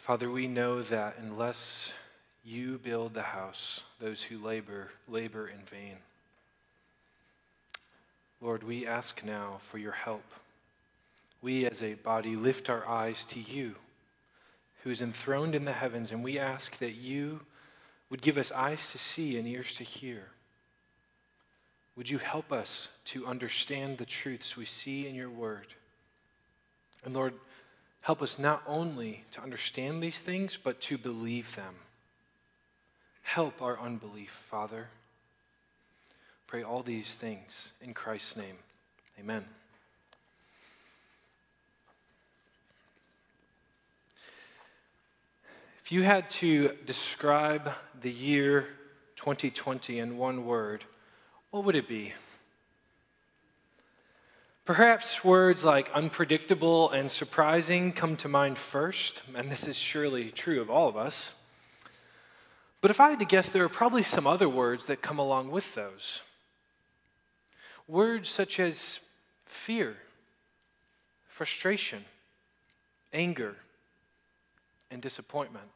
Father, we know that unless you build the house, those who labor in vain. Lord, we ask now for your help. We as a body lift our eyes to you, who is enthroned in the heavens, and we ask that you would give us eyes to see and ears to hear. Would you help us to understand the truths we see in your word? And Lord, help us not only to understand these things, but to believe them. Help our unbelief, Father. Pray all these things in Christ's name. Amen. If you had to describe the year 2020 in one word, what would it be? Perhaps words like unpredictable and surprising come to mind first, and this is surely true of all of us. But if I had to guess, there are probably some other words that come along with those. Words such as fear, frustration, anger, and disappointment.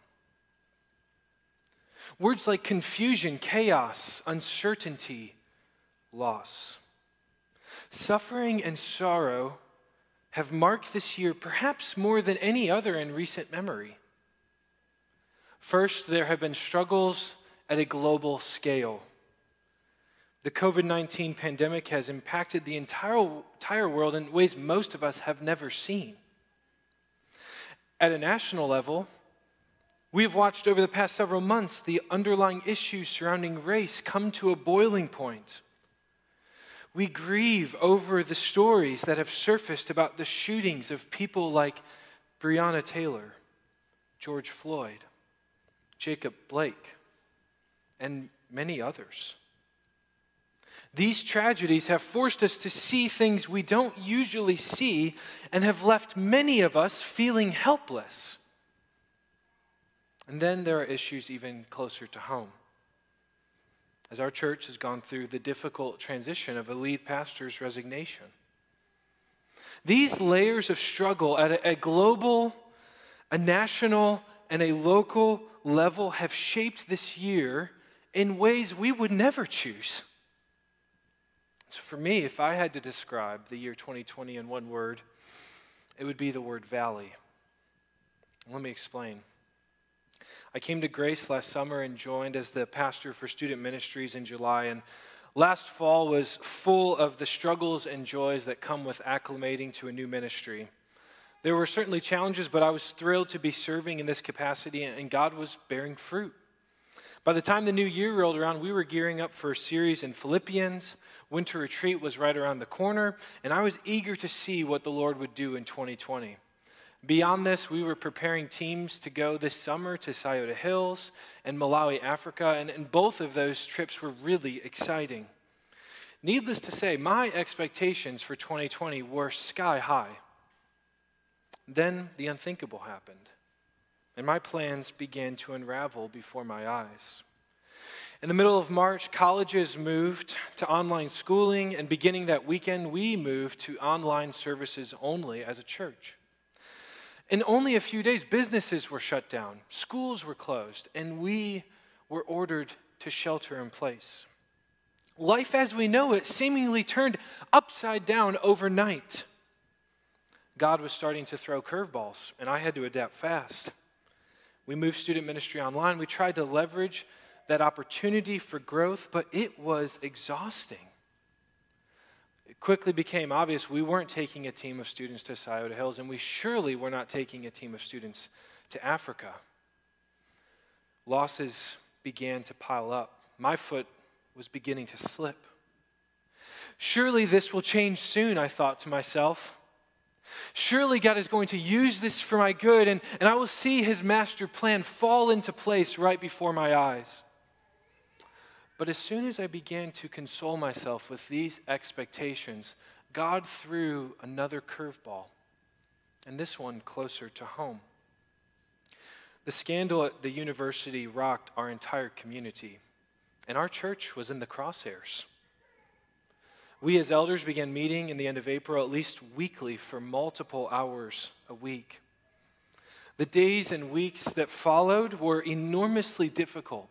Words like confusion, chaos, uncertainty, loss. Suffering and sorrow have marked this year perhaps more than any other in recent memory. First, there have been struggles at a global scale. The COVID-19 pandemic has impacted the entire world in ways most of us have never seen. At a national level, we have watched over the past several months the underlying issues surrounding race come to a boiling point. We grieve over the stories that have surfaced about the shootings of people like Breonna Taylor, George Floyd, Jacob Blake, and many others. These tragedies have forced us to see things we don't usually see and have left many of us feeling helpless. And then there are issues even closer to home. As our church has gone through the difficult transition of a lead pastor's resignation. These layers of struggle at a global, a national, and a local level have shaped this year in ways we would never choose. So for me, if I had to describe the year 2020 in one word, it would be the word valley. Let me explain. I came to Grace last summer and joined as the pastor for student ministries in July. And last fall was full of the struggles and joys that come with acclimating to a new ministry. There were certainly challenges, but I was thrilled to be serving in this capacity, and God was bearing fruit. By the time the new year rolled around, we were gearing up for a series in Philippians. Winter retreat was right around the corner, and I was eager to see what the Lord would do in 2020. Beyond this, we were preparing teams to go this summer to Scioto Hills and Malawi, Africa, and both of those trips were really exciting. Needless to say, my expectations for 2020 were sky high. Then the unthinkable happened, and my plans began to unravel before my eyes. In the middle of March, colleges moved to online schooling, and beginning that weekend, we moved to online services only as a church. In only a few days, businesses were shut down, schools were closed, and we were ordered to shelter in place. Life as we know it seemingly turned upside down overnight. God was starting to throw curveballs, and I had to adapt fast. We moved student ministry online. We tried to leverage that opportunity for growth, but it was exhausting. It quickly became obvious we weren't taking a team of students to Scioto Hills, and we surely were not taking a team of students to Africa. Losses began to pile up. My foot was beginning to slip. Surely this will change soon, I thought to myself. Surely God is going to use this for my good, and I will see his master plan fall into place right before my eyes. But as soon as I began to console myself with these expectations, God threw another curveball, and this one closer to home. The scandal at the university rocked our entire community, and our church was in the crosshairs. We as elders began meeting in the end of April, at least weekly, for multiple hours a week. The days and weeks that followed were enormously difficult.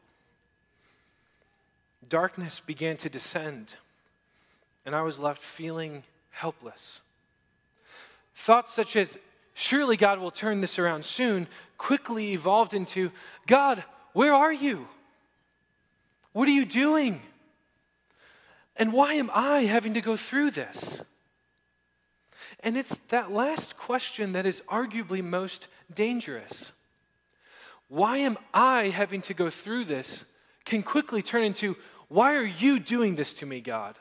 Darkness began to descend, and I was left feeling helpless. Thoughts such as, surely God will turn this around soon, quickly evolved into, God, where are you? What are you doing? And why am I having to go through this? And it's that last question that is arguably most dangerous. Why am I having to go through this can quickly turn into, why are you doing this to me, God?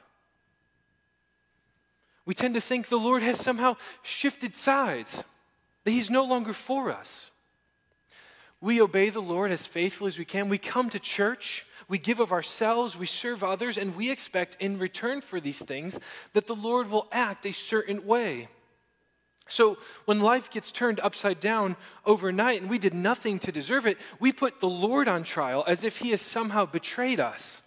We tend to think the Lord has somehow shifted sides, that he's no longer for us. We obey the Lord as faithfully as we can. We come to church, we give of ourselves, we serve others, and we expect in return for these things that the Lord will act a certain way. So when life gets turned upside down overnight and we did nothing to deserve it, we put the Lord on trial as if he has somehow betrayed us.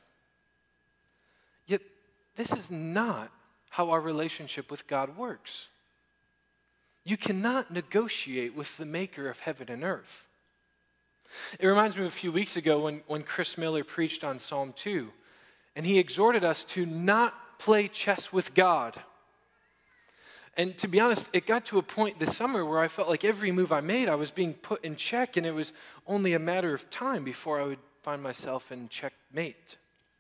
Yet this is not how our relationship with God works. You cannot negotiate with the maker of heaven and earth. It reminds me of a few weeks ago when Chris Miller preached on Psalm 2, and he exhorted us to not play chess with God. And to be honest, it got to a point this summer where I felt like every move I made, I was being put in check, and it was only a matter of time before I would find myself in checkmate.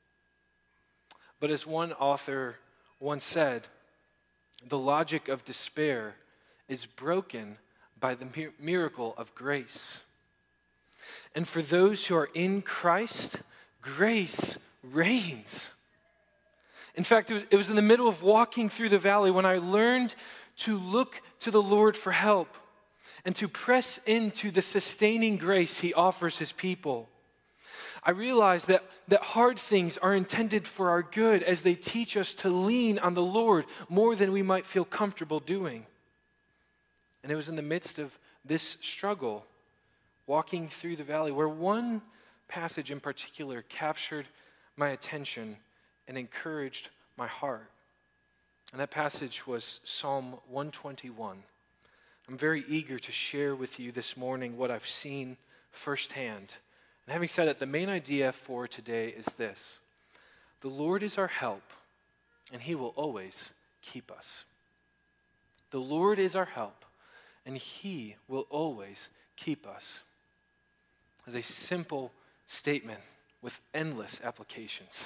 But as one author once said, the logic of despair is broken by the miracle of grace. And for those who are in Christ, grace reigns. In fact, it was in the middle of walking through the valley when I learned to look to the Lord for help and to press into the sustaining grace he offers his people. I realized that hard things are intended for our good as they teach us to lean on the Lord more than we might feel comfortable doing. And it was in the midst of this struggle, walking through the valley, where one passage in particular captured my attention and encouraged my heart. And that passage was Psalm 121. I'm very eager to share with you this morning what I've seen firsthand. And having said that, the main idea for today is this: the Lord is our help, and he will always keep us. The Lord is our help, and he will always keep us. As a simple statement with endless applications.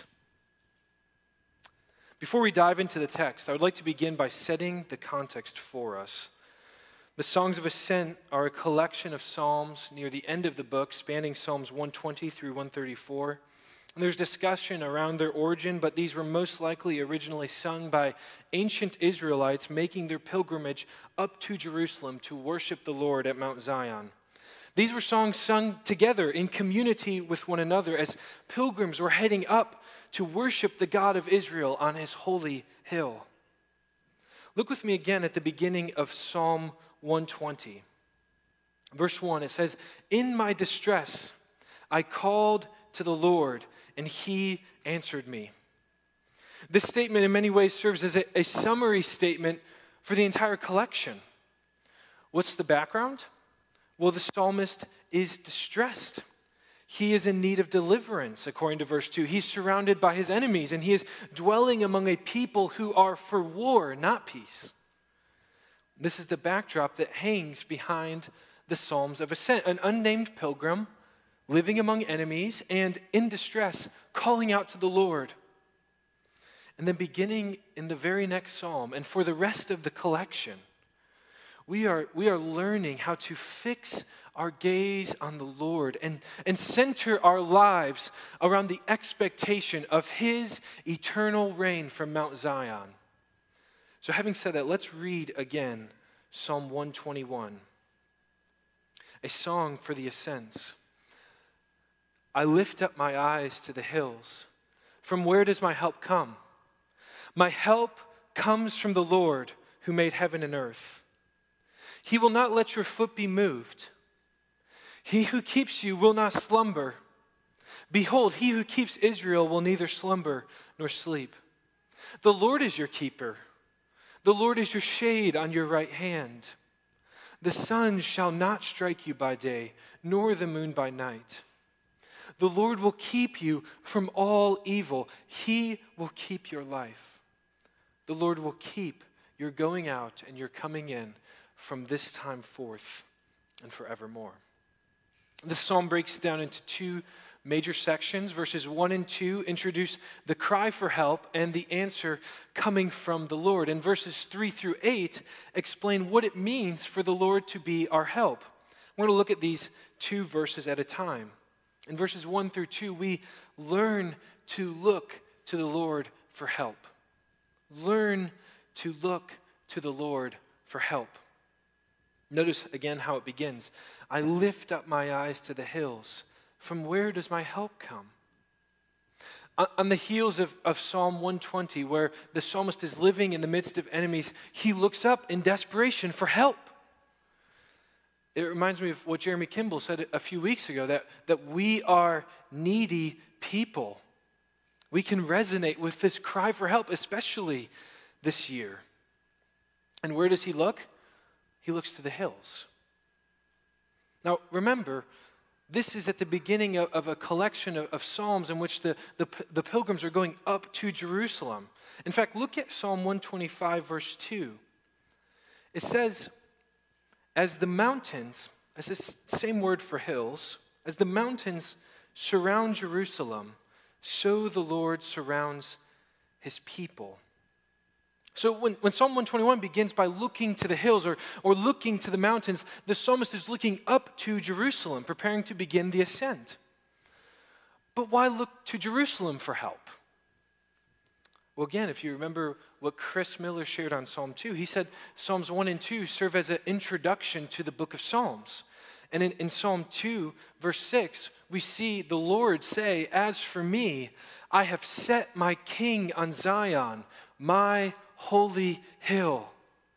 Before we dive into the text, I would like to begin by setting the context for us. The Songs of Ascent are a collection of psalms near the end of the book, spanning Psalms 120 through 134. And there's discussion around their origin, but these were most likely originally sung by ancient Israelites making their pilgrimage up to Jerusalem to worship the Lord at Mount Zion. These were songs sung together in community with one another as pilgrims were heading up to worship the God of Israel on his holy hill. Look with me again at the beginning of Psalm 120. Verse 1, it says, "In my distress I called to the Lord, and he answered me." This statement in many ways serves as a summary statement for the entire collection. What's the background? Well, the psalmist is distressed. He is in need of deliverance, according to verse 2. He's surrounded by his enemies, and he is dwelling among a people who are for war, not peace. This is the backdrop that hangs behind the Psalms of Ascent. An unnamed pilgrim living among enemies and in distress, calling out to the Lord. And then beginning in the very next psalm, and for the rest of the collection, we are learning how to fix our gaze on the Lord and center our lives around the expectation of his eternal reign from Mount Zion. So having said that, let's read again Psalm 121, a song for the ascents. I lift up my eyes to the hills. From where does my help come? My help comes from the Lord who made heaven and earth. He will not let your foot be moved. He who keeps you will not slumber. Behold, he who keeps Israel will neither slumber nor sleep. The Lord is your keeper. The Lord is your shade on your right hand. The sun shall not strike you by day, nor the moon by night. The Lord will keep you from all evil. He will keep your life. The Lord will keep your going out and your coming in from this time forth and forevermore. This psalm breaks down into two major sections. Verses 1 and 2 introduce the cry for help and the answer coming from the Lord. And verses 3 through 8 explain what it means for the Lord to be our help. We're going to look at these two verses at a time. In verses 1 through 2, we learn to look to the Lord for help. Learn to look to the Lord for help. Notice again how it begins. I lift up my eyes to the hills. From where does my help come? On the heels of Psalm 120, where the psalmist is living in the midst of enemies, he looks up in desperation for help. It reminds me of what Jeremy Kimball said a few weeks ago, that we are needy people. We can resonate with this cry for help, especially this year. And where does he look? He looks to the hills. Now, remember, this is at the beginning of a collection of psalms in which the pilgrims are going up to Jerusalem. In fact, look at Psalm 125, verse 2. It says, as the mountains, as this same word for hills, as the mountains surround Jerusalem, so the Lord surrounds his people. So when Psalm 121 begins by looking to the hills or looking to the mountains, the psalmist is looking up to Jerusalem, preparing to begin the ascent. But why look to Jerusalem for help? Well, again, if you remember what Chris Miller shared on Psalm 2, he said Psalms 1 and 2 serve as an introduction to the book of Psalms. And in Psalm 2, verse 6, we see the Lord say, as for me, I have set my king on Zion, my holy hill.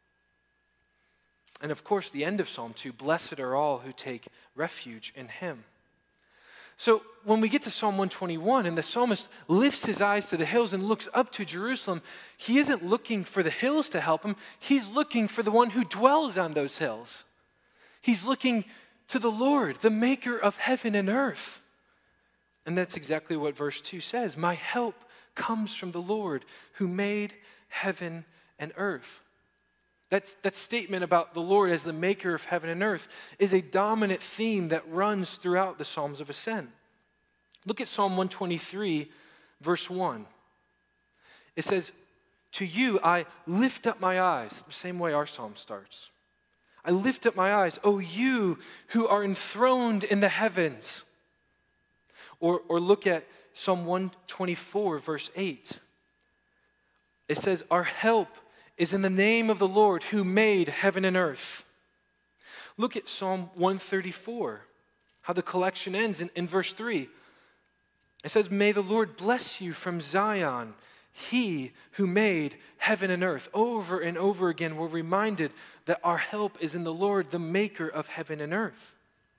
And of course, the end of Psalm 2, blessed are all who take refuge in him. So when we get to Psalm 121 and the psalmist lifts his eyes to the hills and looks up to Jerusalem, he isn't looking for the hills to help him. He's looking for the one who dwells on those hills. He's looking to the Lord, the maker of heaven and earth. And that's exactly what verse 2 says. My help comes from the Lord who made heaven and earth. That statement about the Lord as the maker of heaven and earth is a dominant theme that runs throughout the Psalms of Ascent. Look at Psalm 123, verse 1. It says, to you I lift up my eyes, the same way our psalm starts. I lift up my eyes, O you who are enthroned in the heavens. Or look at Psalm 124, verse 8. It says, our help is in the name of the Lord who made heaven and earth. Look at Psalm 134, how the collection ends in verse 3. It says, may the Lord bless you from Zion, he who made heaven and earth. Over and over again, we're reminded that our help is in the Lord, the maker of heaven and earth.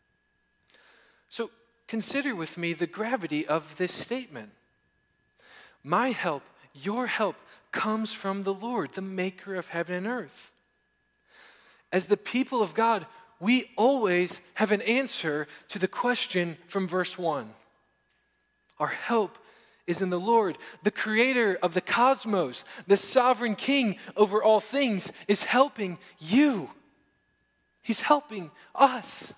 So consider with me the gravity of this statement. My help, your help, comes from the Lord, the maker of heaven and earth. As the people of God, we always have an answer to the question from verse 1. Our help is in the Lord, the creator of the cosmos, the sovereign king over all things, is helping you. He's helping us.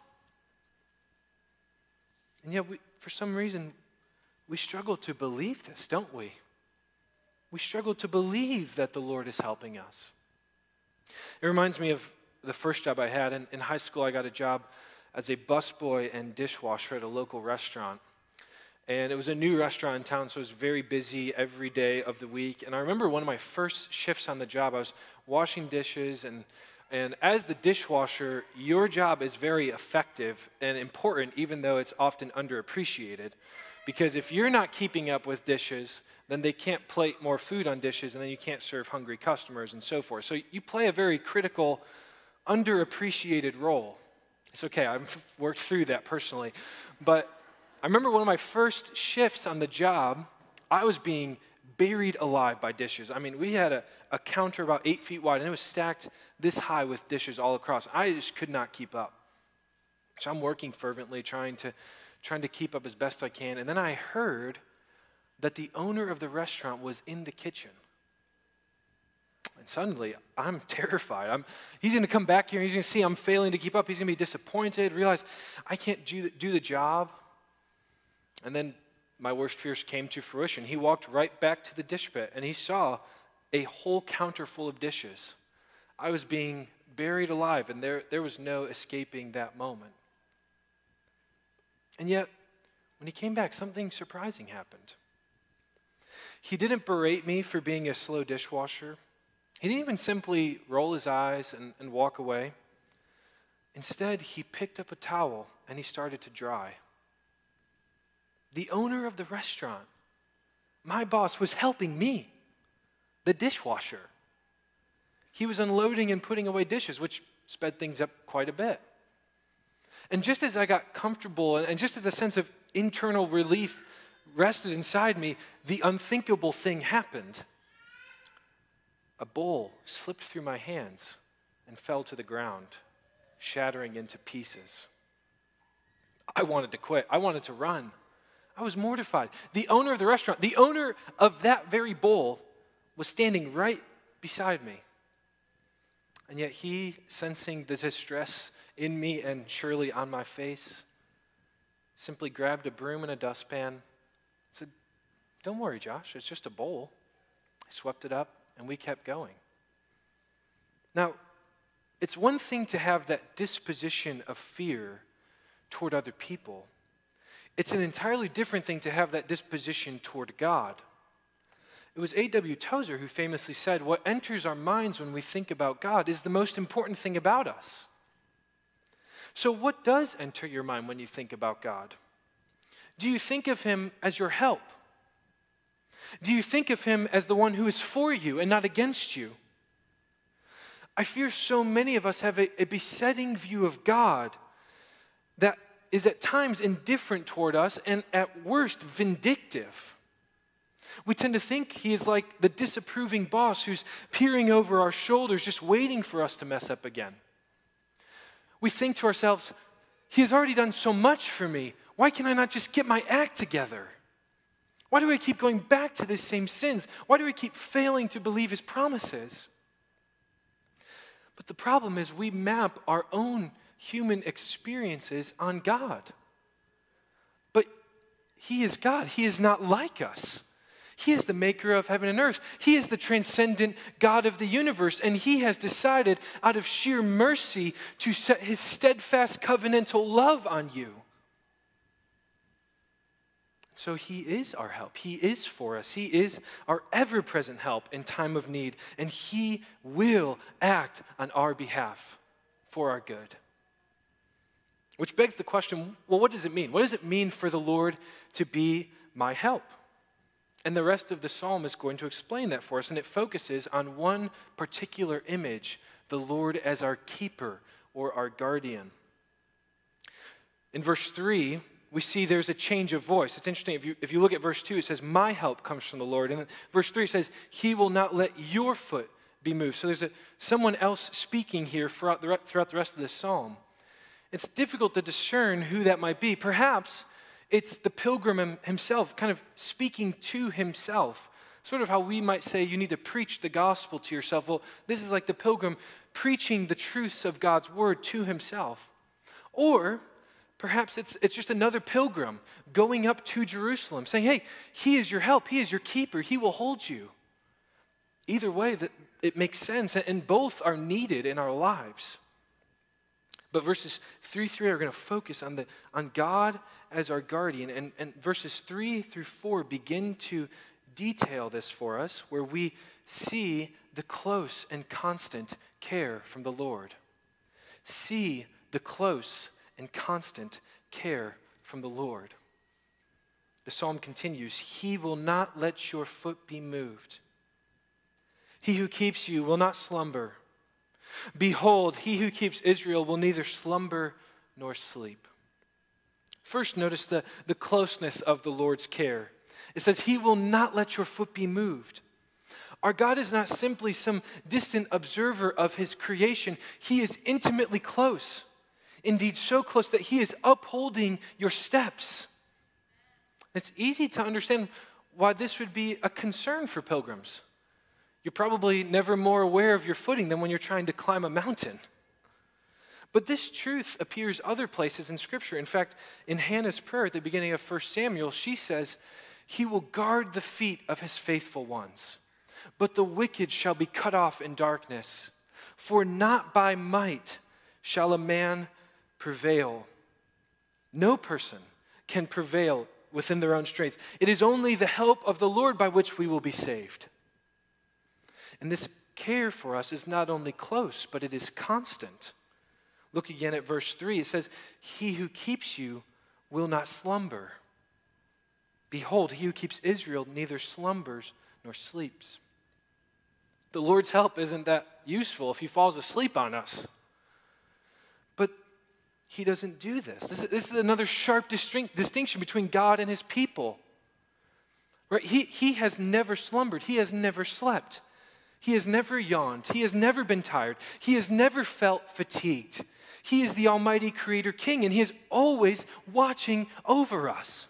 And yet, for some reason, we struggle to believe this, don't we? We struggle to believe that the Lord is helping us. It reminds me of the first job I had. In high school, I got a job as a busboy and dishwasher at a local restaurant. And it was a new restaurant in town, so it was very busy every day of the week. And I remember one of my first shifts on the job, I was washing dishes, and as the dishwasher, your job is very effective and important, even though it's often underappreciated. Because if you're not keeping up with dishes, then they can't plate more food on dishes, and then you can't serve hungry customers and so forth. So you play a very critical, underappreciated role. It's okay, I've worked through that personally. But I remember one of my first shifts on the job, I was being buried alive by dishes. I mean, we had a counter about 8 feet wide, and it was stacked this high with dishes all across. I just could not keep up. So I'm working fervently, trying to keep up as best I can. And then I heard that the owner of the restaurant was in the kitchen. And suddenly, I'm terrified. He's going to come back here, and he's going to see I'm failing to keep up. He's going to be disappointed, realize I can't do the job. And then my worst fears came to fruition. He walked right back to the dish pit, and he saw a whole counter full of dishes. I was being buried alive, and there was no escaping that moment. And yet, when he came back, something surprising happened. He didn't berate me for being a slow dishwasher. He didn't even simply roll his eyes and walk away. Instead, he picked up a towel and he started to dry. The owner of the restaurant, my boss, was helping me, the dishwasher. He was unloading and putting away dishes, which sped things up quite a bit. And just as I got comfortable and just as a sense of internal relief rested inside me, the unthinkable thing happened. A bowl slipped through my hands and fell to the ground, shattering into pieces. I wanted to quit. I wanted to run. I was mortified. The owner of the restaurant, the owner of that very bowl, was standing right beside me. And yet he, sensing the distress in me and surely on my face, simply grabbed a broom and a dustpan and said, "Don't worry, Josh, it's just a bowl." I swept it up and we kept going. Now, it's one thing to have that disposition of fear toward other people. It's an entirely different thing to have that disposition toward God. It was A.W. Tozer who famously said, "What enters our minds when we think about God is the most important thing about us." So what does enter your mind when you think about God? Do you think of him as your help? Do you think of him as the one who is for you and not against you? I fear so many of us have a besetting view of God that is at times indifferent toward us and at worst vindictive. We tend to think he is like the disapproving boss who's peering over our shoulders just waiting for us to mess up again. We think to ourselves, he has already done so much for me. Why can I not just get my act together? Why do I keep going back to the same sins? Why do I keep failing to believe his promises? But the problem is we map our own human experiences on God. But he is God. He is not like us. He is the maker of heaven and earth. He is the transcendent God of the universe, and he has decided out of sheer mercy to set his steadfast covenantal love on you. So he is our help. He is for us. He is our ever-present help in time of need, and he will act on our behalf for our good. Which begs the question, well, what does it mean? What does it mean for the Lord to be my help? And the rest of the psalm is going to explain that for us, and it focuses on one particular image, the Lord as our keeper or our guardian. In verse 3, we see there's a change of voice. It's interesting, if you look at verse 2, it says, "My help comes from the Lord." And then verse 3 says, "He will not let your foot be moved." So there's someone else speaking here throughout the rest of the psalm. It's difficult to discern who that might be. Perhaps it's the pilgrim himself, kind of speaking to himself. Sort of how we might say you need to preach the gospel to yourself. Well, this is like the pilgrim preaching the truths of God's word to himself. Or perhaps it's just another pilgrim going up to Jerusalem saying, "Hey, he is your help. He is your keeper. He will hold you." Either way, it makes sense, and both are needed in our lives. But verses 3 through 8 are going to focus on God as our guardian. And verses 3 through 4 begin to detail this for us, where we see the close and constant care from the Lord. See the close and constant care from the Lord. The psalm continues, "He will not let your foot be moved. He who keeps you will not slumber. Behold, he who keeps Israel will neither slumber nor sleep." First, notice the closeness of the Lord's care. It says, he will not let your foot be moved. Our God is not simply some distant observer of his creation. He is intimately close. Indeed, so close that he is upholding your steps. It's easy to understand why this would be a concern for pilgrims. You're probably never more aware of your footing than when you're trying to climb a mountain. But this truth appears other places in Scripture. In fact, in Hannah's prayer at the beginning of 1 Samuel, she says, he will guard the feet of his faithful ones, but the wicked shall be cut off in darkness. For not by might shall a man prevail. No person can prevail within their own strength. It is only the help of the Lord by which we will be saved. And this care for us is not only close, but it is constant. Look again at verse 3. It says, he who keeps you will not slumber. Behold, he who keeps Israel neither slumbers nor sleeps. The Lord's help isn't that useful if he falls asleep on us. But he doesn't do this. This is another sharp distinction between God and his people. Right? He has never slumbered. He has never slept. He has never yawned. He has never been tired. He has never felt fatigued. He is the Almighty Creator King, and he is always watching over us.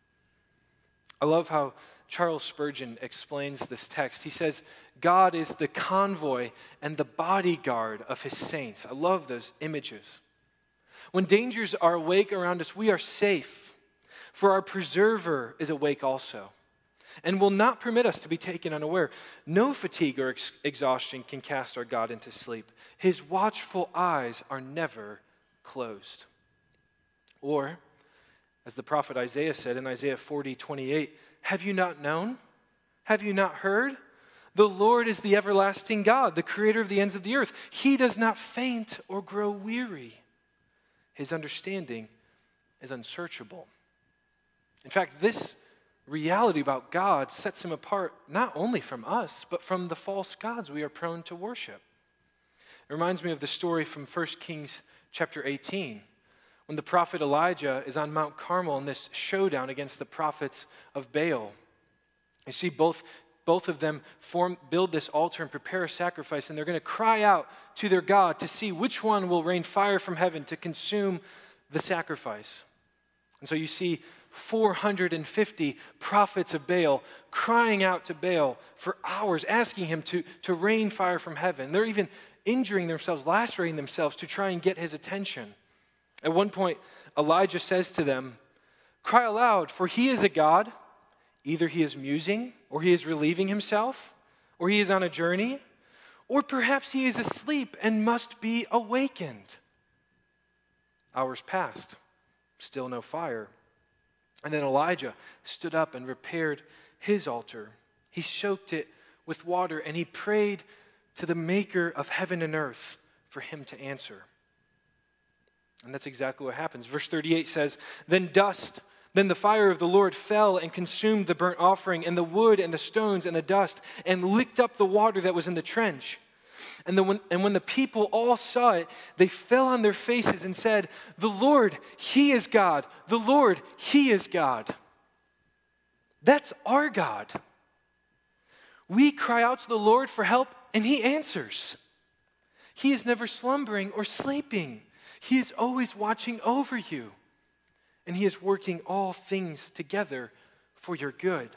I love how Charles Spurgeon explains this text. He says, God is the convoy and the bodyguard of his saints. I love those images. When dangers are awake around us, we are safe, for our preserver is awake also, and will not permit us to be taken unaware. No fatigue or exhaustion can cast our God into sleep. His watchful eyes are never closed. Or, as the prophet Isaiah said in Isaiah 40:28, have you not known? Have you not heard? The Lord is the everlasting God, the creator of the ends of the earth. He does not faint or grow weary. His understanding is unsearchable. In fact, this reality about God sets him apart not only from us, but from the false gods we are prone to worship. It reminds me of the story from 1 Kings chapter 18, when the prophet Elijah is on Mount Carmel in this showdown against the prophets of Baal. You see, both of them build this altar and prepare a sacrifice, and they're going to cry out to their God to see which one will rain fire from heaven to consume the sacrifice. And so you see 450 prophets of Baal crying out to Baal for hours, asking him to rain fire from heaven. They're even injuring themselves, lacerating themselves to try and get his attention. At one point, Elijah says to them, cry aloud, for he is a God. Either he is musing, or he is relieving himself, or he is on a journey, or perhaps he is asleep and must be awakened. Hours passed, still no fire. And then Elijah stood up and repaired his altar. He soaked it with water, and he prayed to the maker of heaven and earth for him to answer. And that's exactly what happens. Verse 38 says, Then the fire of the Lord fell and consumed the burnt offering and the wood and the stones and the dust and licked up the water that was in the trench. And when the people all saw it, they fell on their faces and said, The Lord, he is God. The Lord, he is God. That's our God. We cry out to the Lord for help, and he answers. He is never slumbering or sleeping. He is always watching over you, and he is working all things together for your good.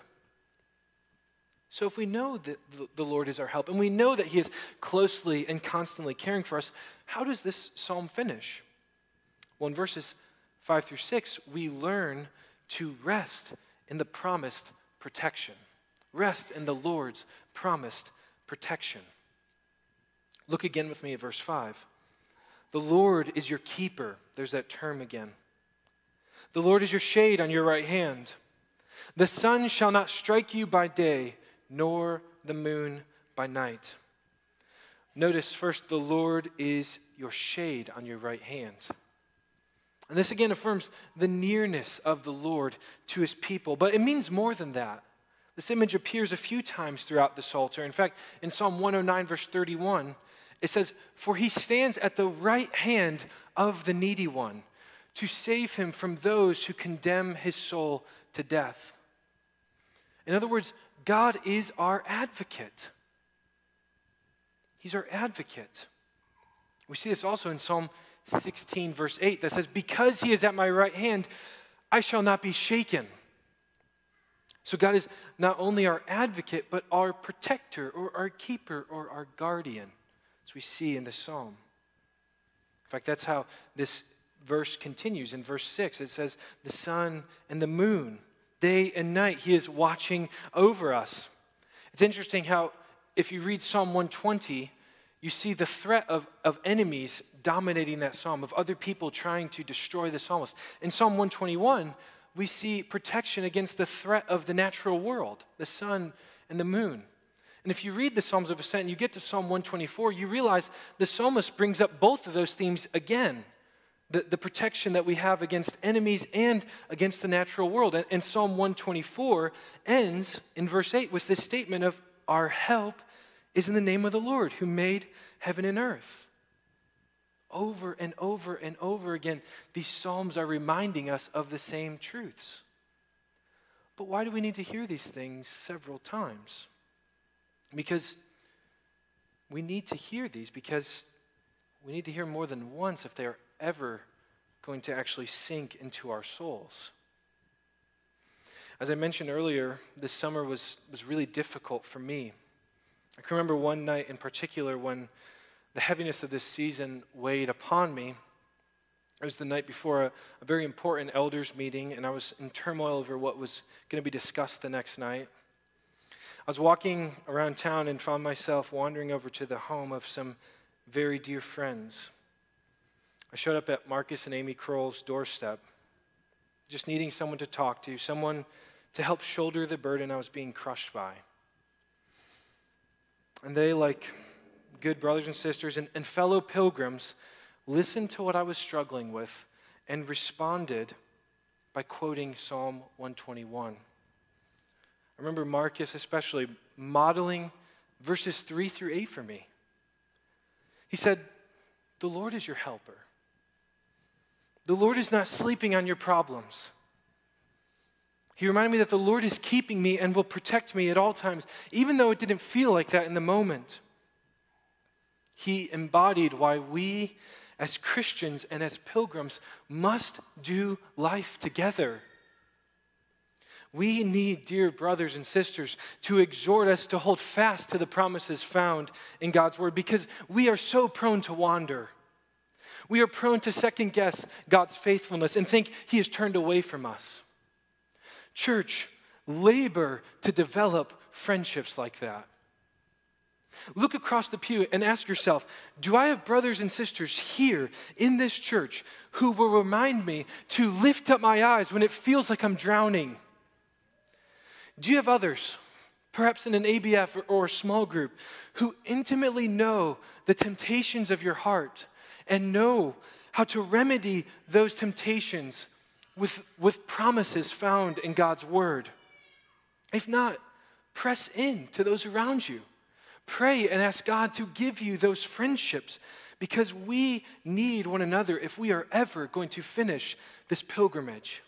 So if we know that the Lord is our help, and we know that he is closely and constantly caring for us, how does this psalm finish? Well, in verses 5 through 6, we learn to rest in the promised protection. Rest in the Lord's promised protection. Look again with me at verse 5. The Lord is your keeper. There's that term again. The Lord is your shade on your right hand. The sun shall not strike you by day, nor the moon by night. Notice first, the Lord is your shade on your right hand. And this again affirms the nearness of the Lord to his people. But it means more than that. This image appears a few times throughout the Psalter. In fact, in Psalm 109, verse 31, it says, For he stands at the right hand of the needy one to save him from those who condemn his soul to death. In other words, God is our advocate. He's our advocate. We see this also in Psalm 16, verse 8, that says, because he is at my right hand, I shall not be shaken. So God is not only our advocate, but our protector or our keeper or our guardian, as we see in the psalm. In fact, that's how this verse continues. In verse 6, it says, the sun and the moon, day and night, he is watching over us. It's interesting how if you read Psalm 120, you see the threat of enemies dominating that psalm, of other people trying to destroy the psalmist. In Psalm 121, we see protection against the threat of the natural world, the sun and the moon. And if you read the Psalms of Ascent and you get to Psalm 124, you realize the psalmist brings up both of those themes again. The protection that we have against enemies and against the natural world. And Psalm 124 ends in verse 8 with this statement of, our help is in the name of the Lord who made heaven and earth. Over and over and over again, these psalms are reminding us of the same truths. But why do we need to hear these things several times? Because we need to hear these because we need to hear more than once if they are ever going to actually sink into our souls. As I mentioned earlier, this summer was really difficult for me. I can remember one night in particular when the heaviness of this season weighed upon me. It was the night before a very important elders meeting, and I was in turmoil over what was going to be discussed the next night. I was walking around town and found myself wandering over to the home of some very dear friends. I showed up at Marcus and Amy Kroll's doorstep, just needing someone to talk to, someone to help shoulder the burden I was being crushed by. And they, like good brothers and sisters and fellow pilgrims, listened to what I was struggling with and responded by quoting Psalm 121. I remember Marcus especially modeling verses 3 through 8 for me. He said, the Lord is your helper. The Lord is not sleeping on your problems. He reminded me that the Lord is keeping me and will protect me at all times, even though it didn't feel like that in the moment. He embodied why we as Christians and as pilgrims must do life together. We need, dear brothers and sisters, to exhort us to hold fast to the promises found in God's word because we are so prone to wander. We are prone to second guess God's faithfulness and think he has turned away from us. Church, labor to develop friendships like that. Look across the pew and ask yourself, do I have brothers and sisters here in this church who will remind me to lift up my eyes when it feels like I'm drowning? Do you have others, perhaps in an ABF or a small group, who intimately know the temptations of your heart and know how to remedy those temptations with promises found in God's word? If not, press in to those around you. Pray and ask God to give you those friendships because we need one another if we are ever going to finish this pilgrimage.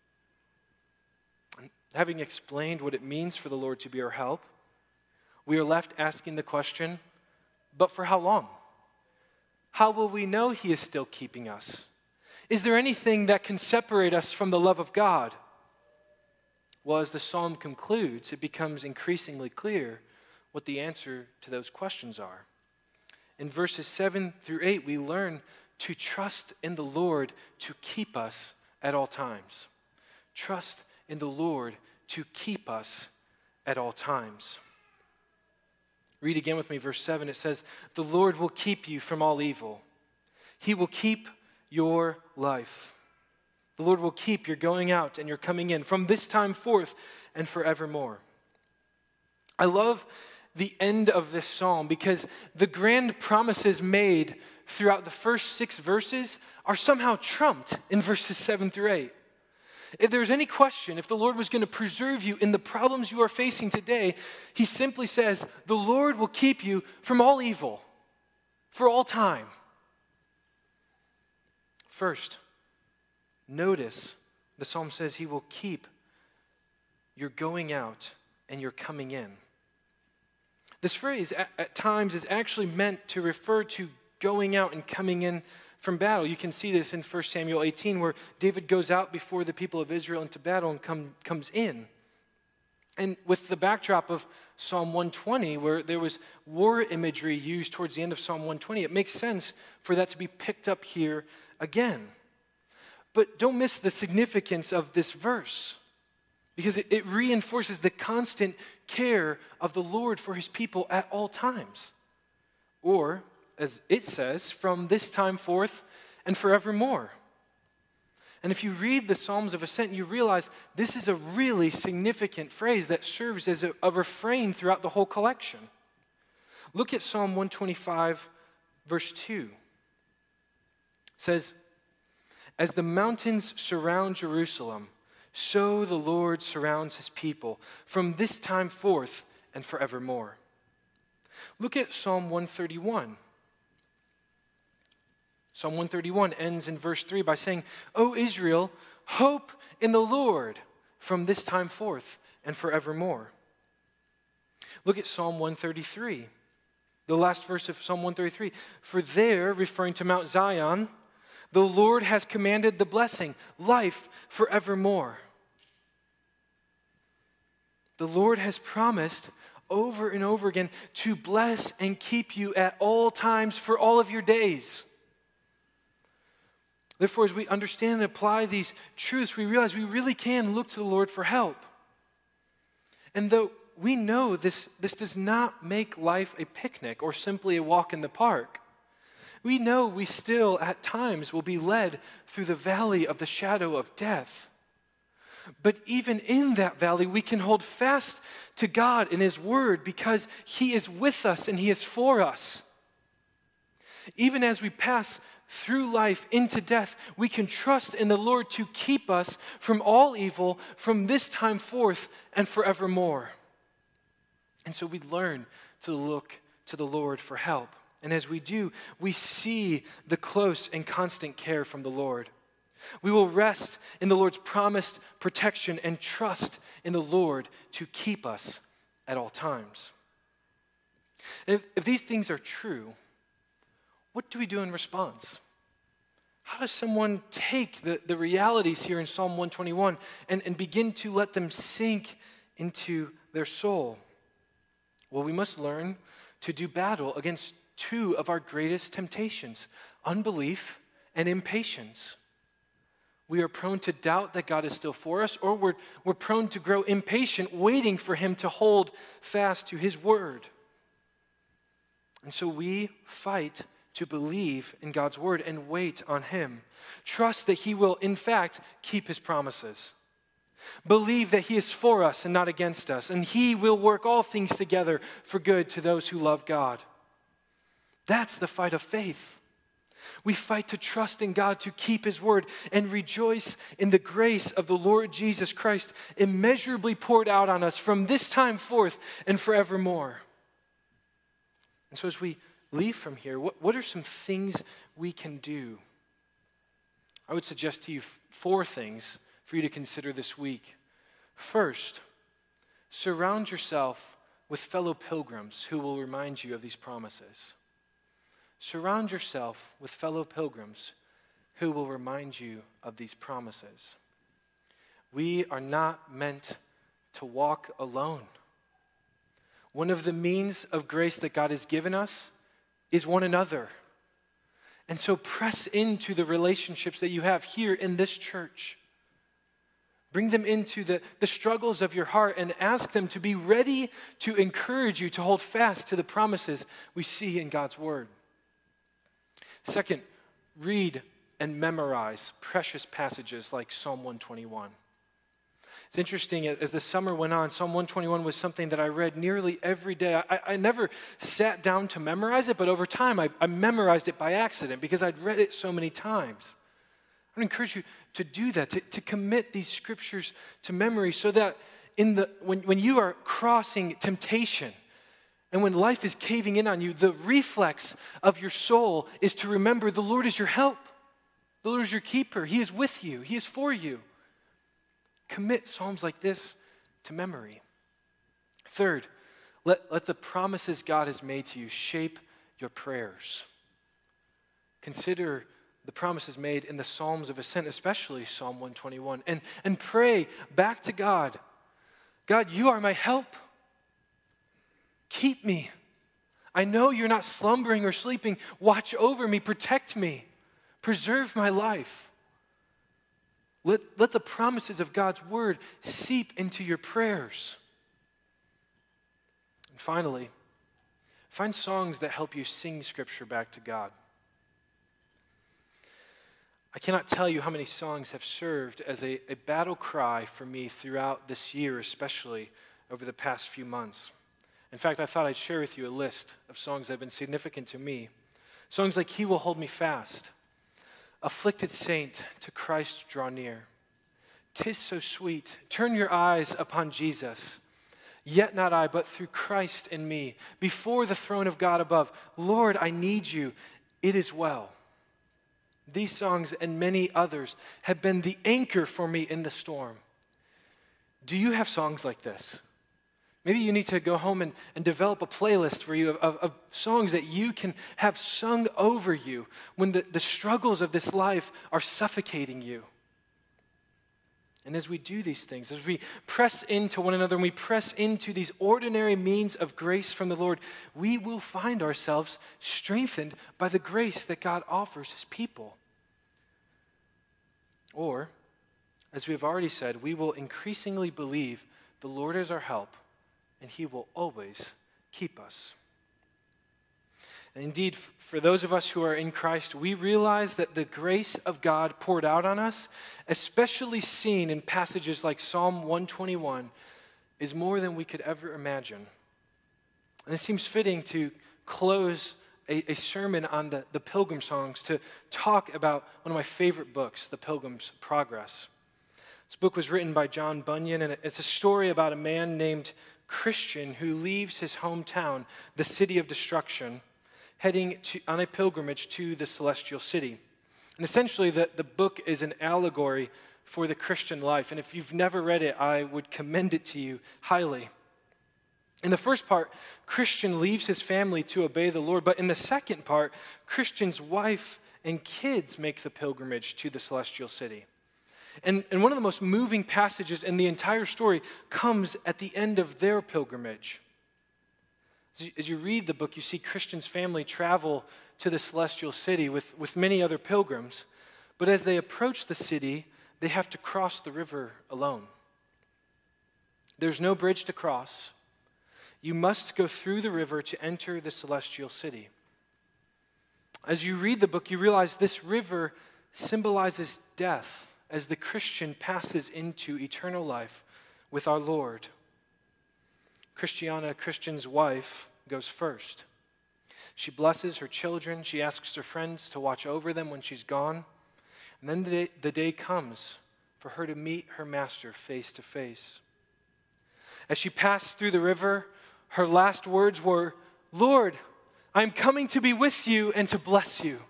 And having explained what it means for the Lord to be our help, we are left asking the question, but for how long? How will we know he is still keeping us? Is there anything that can separate us from the love of God? Well, as the psalm concludes, it becomes increasingly clear what the answer to those questions are. In verses 7 through 8, we learn to trust in the Lord to keep us at all times. Trust in the Lord to keep us at all times. Read again with me verse 7. It says, the Lord will keep you from all evil. He will keep your life. The Lord will keep your going out and your coming in from this time forth and forevermore. I love the end of this psalm because the grand promises made throughout the first 6 verses are somehow trumped in verses 7 through 8. If there's any question, if the Lord was going to preserve you in the problems you are facing today, he simply says, the Lord will keep you from all evil for all time. First, notice the psalm says he will keep your going out and you're coming in. This phrase at times is actually meant to refer to going out and coming in from battle. You can see this in 1 Samuel 18, where David goes out before the people of Israel into battle and comes in. And with the backdrop of Psalm 120, where there was war imagery used towards the end of Psalm 120, it makes sense for that to be picked up here again. But don't miss the significance of this verse, because it reinforces the constant care of the Lord for his people at all times. Or, as it says, from this time forth and forevermore. And if you read the Psalms of Ascent, you realize this is a really significant phrase that serves as a refrain throughout the whole collection. Look at Psalm 125, verse 2. It says, "As the mountains surround Jerusalem, so the Lord surrounds his people from this time forth and forevermore." Look at Psalm 131. Psalm 131 ends in verse 3 by saying, "O Israel, hope in the Lord from this time forth and forevermore." Look at Psalm 133, the last verse of Psalm 133. "For there," referring to Mount Zion, "the Lord has commanded the blessing, life forevermore." The Lord has promised over and over again to bless and keep you at all times for all of your days. Therefore, as we understand and apply these truths, we realize we really can look to the Lord for help. And though we know this does not make life a picnic or simply a walk in the park, we know we still at times will be led through the valley of the shadow of death. But even in that valley, we can hold fast to God and his word because he is with us and he is for us. Even as we pass through life into death, we can trust in the Lord to keep us from all evil from this time forth and forevermore. And so we learn to look to the Lord for help. And as we do, we see the close and constant care from the Lord. We will rest in the Lord's promised protection and trust in the Lord to keep us at all times. And if these things are true, what do we do in response? How does someone take the realities here in Psalm 121 and begin to let them sink into their soul? Well, we must learn to do battle against two of our greatest temptations, unbelief and impatience. We are prone to doubt that God is still for us, or we're prone to grow impatient, waiting for him to hold fast to his word. And so we fight to believe in God's word and wait on him. Trust that he will, in fact, keep his promises. Believe that he is for us and not against us, and he will work all things together for good to those who love God. That's the fight of faith. We fight to trust in God to keep his word and rejoice in the grace of the Lord Jesus Christ, immeasurably poured out on us from this time forth and forevermore. And so as we leave from here, what are some things we can do? I would suggest to you 4 things for you to consider this week. First, surround yourself with fellow pilgrims who will remind you of these promises. Surround yourself with fellow pilgrims who will remind you of these promises. We are not meant to walk alone. One of the means of grace that God has given us is one another. And so press into the relationships that you have here in this church. Bring them into the struggles of your heart and ask them to be ready to encourage you to hold fast to the promises we see in God's word. Second, read and memorize precious passages like Psalm 121. It's interesting, as the summer went on, Psalm 121 was something that I read nearly every day. I never sat down to memorize it, but over time I memorized it by accident because I'd read it so many times. I would encourage you to do that, to commit these scriptures to memory so that when you are crossing temptation and when life is caving in on you, the reflex of your soul is to remember the Lord is your help. The Lord is your keeper. He is with you. He is for you. Commit psalms like this to memory. Third, let the promises God has made to you shape your prayers. Consider the promises made in the Psalms of Ascent, especially Psalm 121, and pray back to God. God, you are my help. Keep me. I know you're not slumbering or sleeping. Watch over me, protect me, preserve my life. Let the promises of God's word seep into your prayers. And finally, find songs that help you sing Scripture back to God. I cannot tell you how many songs have served as a battle cry for me throughout this year, especially over the past few months. In fact, I thought I'd share with you a list of songs that have been significant to me. Songs like He Will Hold Me Fast, Afflicted Saint, To Christ Draw Near, 'Tis So Sweet, Turn Your Eyes Upon Jesus, Yet Not I, But Through Christ in Me, Before the Throne of God Above, Lord, I Need You, It Is Well. These songs and many others have been the anchor for me in the storm. Do you have songs like this? Maybe you need to go home and develop a playlist for you of songs that you can have sung over you when the struggles of this life are suffocating you. And as we do these things, as we press into one another and we press into these ordinary means of grace from the Lord, we will find ourselves strengthened by the grace that God offers His people. Or, as we have already said, we will increasingly believe the Lord is our help and He will always keep us. And indeed, for those of us who are in Christ, we realize that the grace of God poured out on us, especially seen in passages like Psalm 121, is more than we could ever imagine. And it seems fitting to close a sermon on the Pilgrim Songs to talk about one of my favorite books, The Pilgrim's Progress. This book was written by John Bunyan, and it's a story about a man named Christian who leaves his hometown, the city of destruction, heading on a pilgrimage to the celestial city. And essentially, the book is an allegory for the Christian life. And if you've never read it, I would commend it to you highly. In the first part, Christian leaves his family to obey the Lord. But in the second part, Christian's wife and kids make the pilgrimage to the celestial city. And one of the most moving passages in the entire story comes at the end of their pilgrimage. As you read the book, you see Christian's family travel to the celestial city with many other pilgrims. But as they approach the city, they have to cross the river alone. There's no bridge to cross. You must go through the river to enter the celestial city. As you read the book, you realize this river symbolizes death as the Christian passes into eternal life with our Lord. Christiana, Christian's wife, goes first. She blesses her children. She asks her friends to watch over them when she's gone. And then the day comes for her to meet her master face to face. As she passed through the river, her last words were, "Lord, I am coming to be with you and to bless you."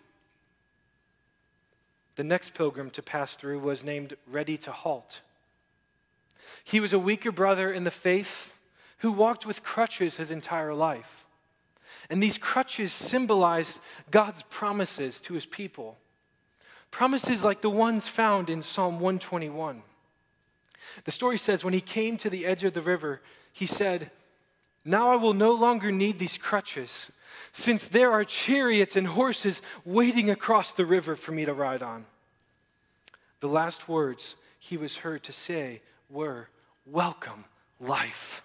The next pilgrim to pass through was named Ready to Halt. He was a weaker brother in the faith who walked with crutches his entire life. And these crutches symbolized God's promises to His people. Promises like the ones found in Psalm 121. The story says when he came to the edge of the river, he said, "Now I will no longer need these crutches, since there are chariots and horses waiting across the river for me to ride on." The last words he was heard to say were, "Welcome, life."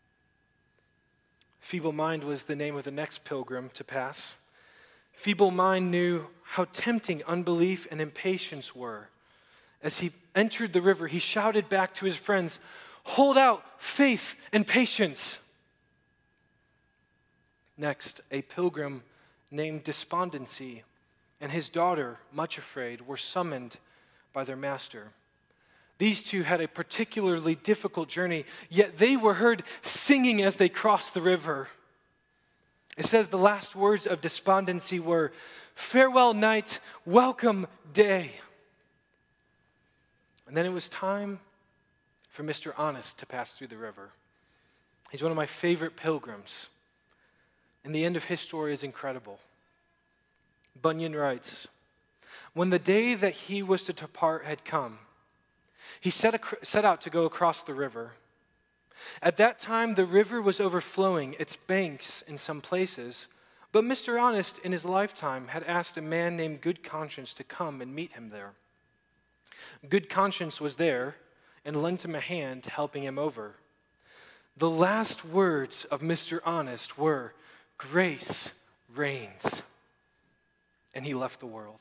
Feeble Mind was the name of the next pilgrim to pass. Feeble Mind knew how tempting unbelief and impatience were. As he entered the river, he shouted back to his friends, "Hold out faith and patience." Next, a pilgrim named Despondency and his daughter, much afraid, were summoned by their master. These two had a particularly difficult journey, yet they were heard singing as they crossed the river. It says the last words of Despondency were, "Farewell night, welcome day." And then it was time for Mr. Honest to pass through the river. He's one of my favorite pilgrims. And the end of his story is incredible. Bunyan writes, "When the day that he was to depart had come, he set out to go across the river. At that time, the river was overflowing its banks in some places, but Mr. Honest in his lifetime had asked a man named Good Conscience to come and meet him there. Good Conscience was there and lent him a hand, helping him over. The last words of Mr. Honest were, 'Grace reigns,' and he left the world."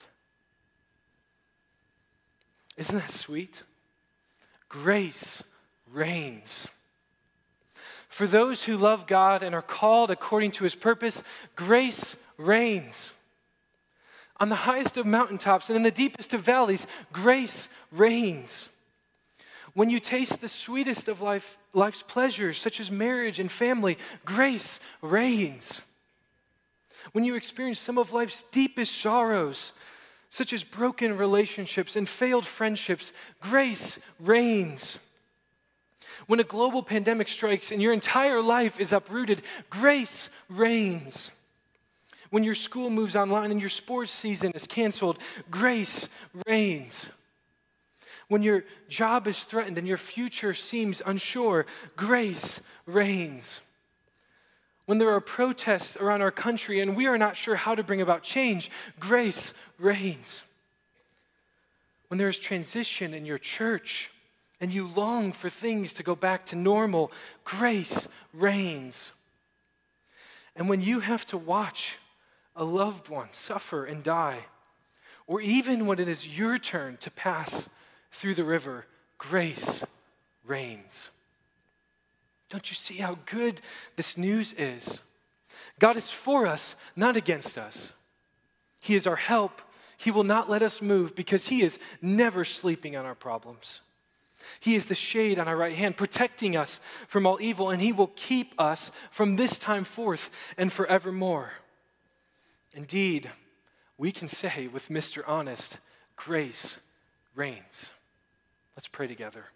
Isn't that sweet? Grace reigns. For those who love God and are called according to his purpose, grace reigns. On the highest of mountaintops and in the deepest of valleys, grace reigns. When you taste the sweetest of life's pleasures, such as marriage and family, grace reigns. When you experience some of life's deepest sorrows, such as broken relationships and failed friendships, grace reigns. When a global pandemic strikes and your entire life is uprooted, grace reigns. When your school moves online and your sports season is canceled, grace reigns. When your job is threatened and your future seems unsure, grace reigns. When there are protests around our country and we are not sure how to bring about change, grace reigns. When there is transition in your church and you long for things to go back to normal, grace reigns. And when you have to watch a loved one suffer and die, or even when it is your turn to pass through the river, grace reigns. Don't you see how good this news is? God is for us, not against us. He is our help. He will not let us move because he is never sleeping on our problems. He is the shade on our right hand, protecting us from all evil, and he will keep us from this time forth and forevermore. Indeed, we can say with Mr. Honest, grace reigns. Let's pray together.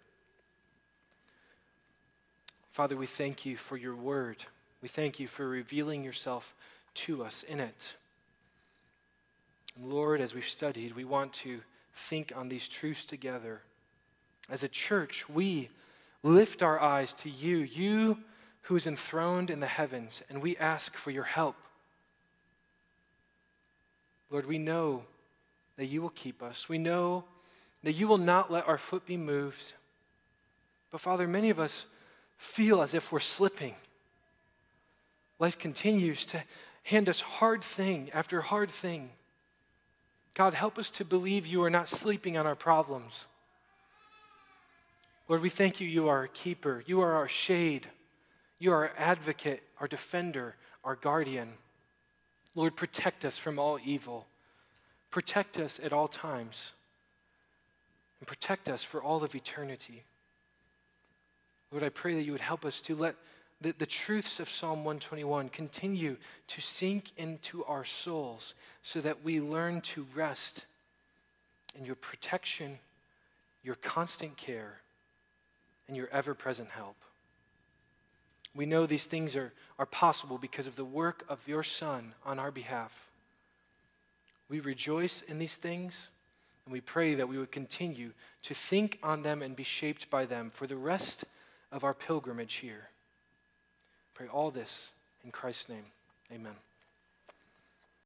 Father, we thank you for your word. We thank you for revealing yourself to us in it. And Lord, as we've studied, we want to think on these truths together. As a church, we lift our eyes to you, you who is enthroned in the heavens, and we ask for your help. Lord, we know that you will keep us. We know that you will not let our foot be moved. But Father, many of us feel as if we're slipping. Life continues to hand us hard thing after hard thing. God, help us to believe you are not sleeping on our problems. Lord, we thank you, you are our keeper. You are our shade. You are our advocate, our defender, our guardian. Lord, protect us from all evil. Protect us at all times. And protect us for all of eternity. Lord, I pray that you would help us to let the truths of Psalm 121 continue to sink into our souls so that we learn to rest in your protection, your constant care, and your ever-present help. We know these things are possible because of the work of your Son on our behalf. We rejoice in these things, and we pray that we would continue to think on them and be shaped by them for the rest of our pilgrimage here. Pray all this in Christ's name. Amen.